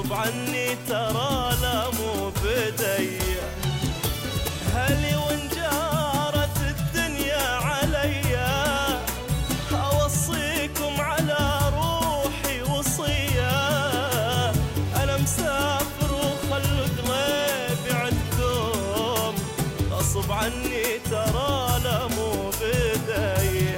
غصب عني ترى لا مو بدي. هلي وانجارت الدنيا عليا اوصيكم على روحي وصية. انا مسافر وخلوا قلبي عندكم غصب عني ترى لا مو بدي.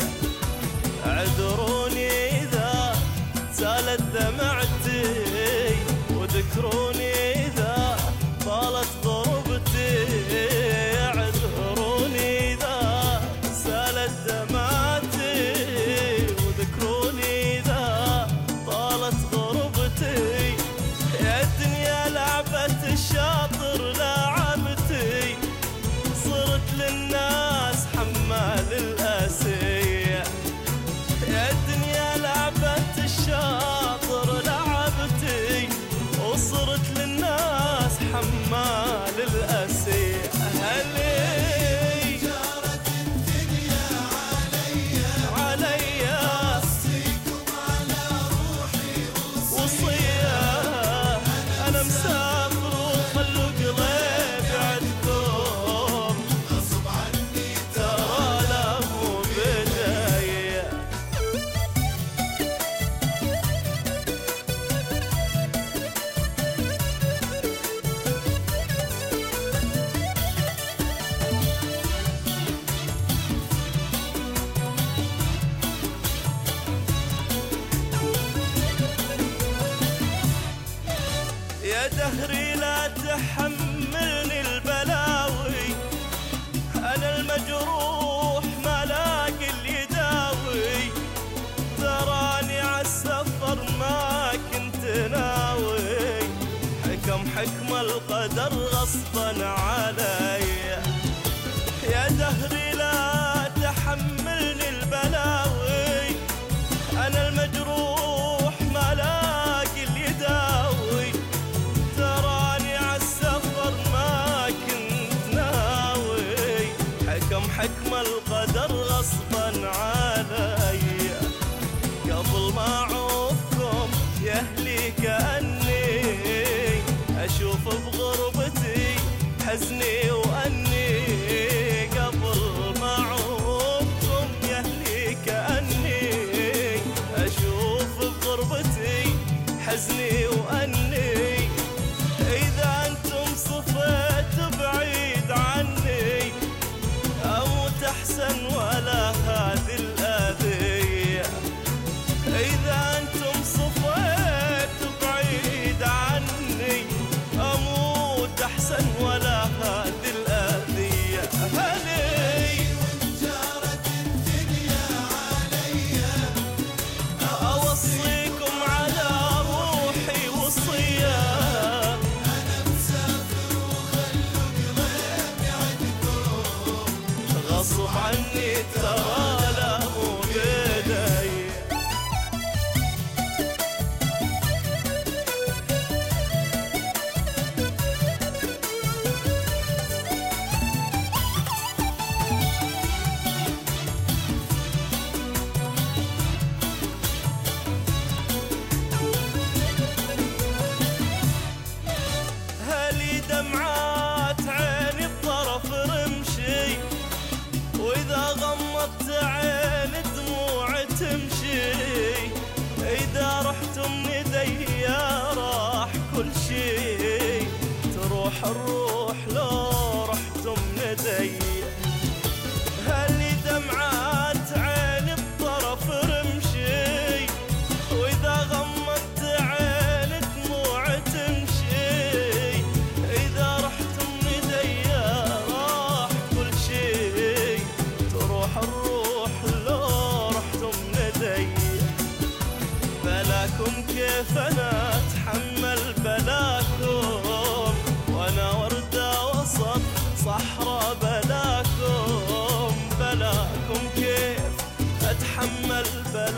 اعذروني اذا سالت دمعتي وذكروني اذا طالت غربتي. اعذروني اذا سالت دمعتي وذكروني اذا طالت غربتي. يا الدنيا لعبة الشاطر لعبتي صرت للناس حمال الاسية. يا الدنيا لعبة الشاطر لعبتي وصرت للناس حمال الأسية. هلي جارت الدنيا عليا أوصيكم على روحي وصية. أنا مسافر وخلوا قلبي عندكم غصب عني ترى لا مو بداية. يا دهري لا تحملني البلاوي. أنا المجروح ما لاقي اللي يداوي. تراني عالسفر ما كنت ناوي حكم القدر غصبا علي. يا دهري لا تحملني البلاوي. أنا المجروح ما لاقي اللي يداوي. تراني عالسفر ما كنت ناوي حكم القدر غصبا علي. قبل ما اعوفكم يا اهلي كأني اشوف بغربتي حزني واني. قبل ما اعوفكم يا اهلي كأني اشوف بغربتي حزني واني. اذا انتم صفيت بعيد عني اموت احسن ولا هذه الاذية. اذا انتم صفيت بعيد عني اموت احسن ولا هذه الاذية. هلي جارت الدنيا عليا اوصيكم على روحي وصية. أنا مسافر وخلوا قلبي عندكم غصب عني ترى لا مو بداية. هلي دمعات عيني بطرف رمشي وإذا غمضت عين دموع تمشي. إذا رحتم نديا راح كل شي. تروح الروح لو رحتم نديا. هلي دمعات عيني بطرف رمشي وإذا غمضت عين دموع تمشي. إذا رحتم نديا راح كل شي. تروح الروح لو رحتم نديا. بلاكم كيف أنا أتحمل بلاكم وأنا وردة وسط صحراء بلاكم. بلاكم كيف أتحمل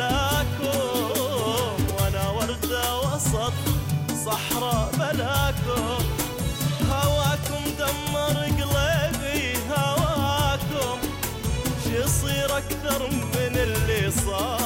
بلاكم وأنا وردة وسط صحراء بلاكم. هواكم دمر قلبي هواكم. شي يصير أكثر من اللي صار.